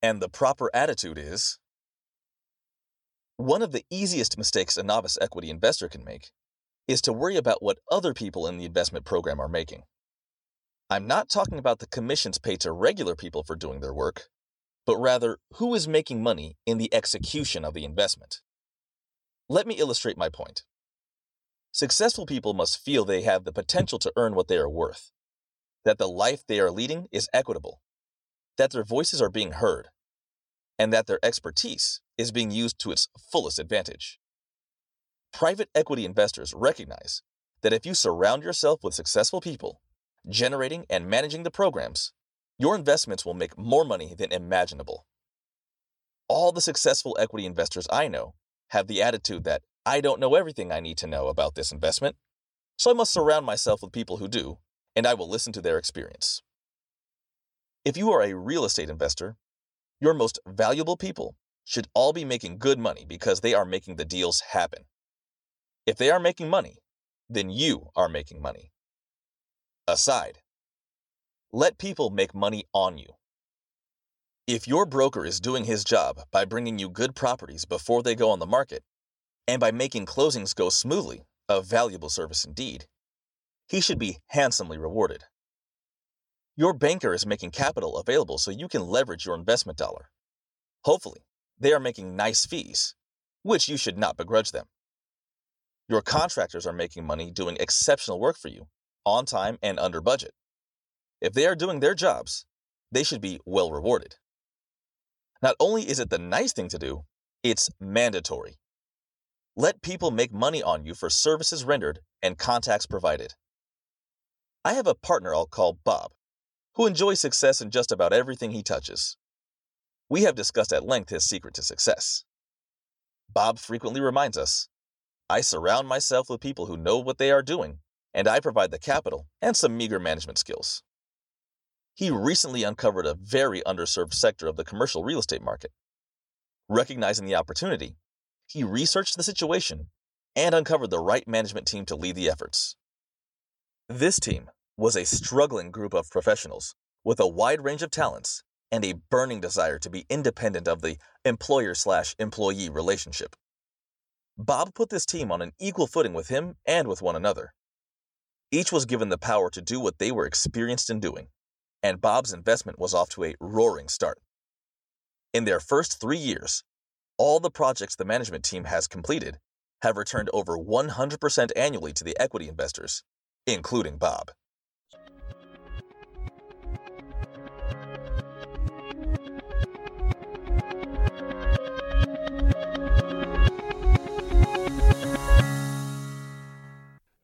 And the proper attitude is, one of the easiest mistakes a novice equity investor can make is to worry about what other people in the investment program are making. I'm not talking about the commissions paid to regular people for doing their work, but rather who is making money in the execution of the investment. Let me illustrate my point. Successful people must feel they have the potential to earn what they are worth, that the life they are leading is equitable, that their voices are being heard, and that their expertise is being used to its fullest advantage. Private equity investors recognize that if you surround yourself with successful people, generating and managing the programs, your investments will make more money than imaginable. All the successful equity investors I know have the attitude that I don't know everything I need to know about this investment, so I must surround myself with people who do, and I will listen to their experience. If you are a real estate investor, your most valuable people should all be making good money because they are making the deals happen. If they are making money, then you are making money. Aside, let people make money on you. If your broker is doing his job by bringing you good properties before they go on the market, and by making closings go smoothly, a valuable service indeed, he should be handsomely rewarded. Your banker is making capital available so you can leverage your investment dollar. Hopefully, they are making nice fees, which you should not begrudge them. Your contractors are making money doing exceptional work for you, on time and under budget. If they are doing their jobs, they should be well rewarded. Not only is it the nice thing to do, it's mandatory. Let people make money on you for services rendered and contacts provided. I have a partner I'll call Bob, who enjoys success in just about everything he touches. We have discussed at length his secret to success. Bob frequently reminds us, I surround myself with people who know what they are doing, and I provide the capital and some meager management skills. He recently uncovered a very underserved sector of the commercial real estate market. Recognizing the opportunity, he researched the situation and uncovered the right management team to lead the efforts. This team was a struggling group of professionals with a wide range of talents and a burning desire to be independent of the employer/employee relationship. Bob put this team on an equal footing with him and with one another. Each was given the power to do what they were experienced in doing, and Bob's investment was off to a roaring start. In their first 3 years, all the projects the management team has completed have returned over 100% annually to the equity investors, including Bob.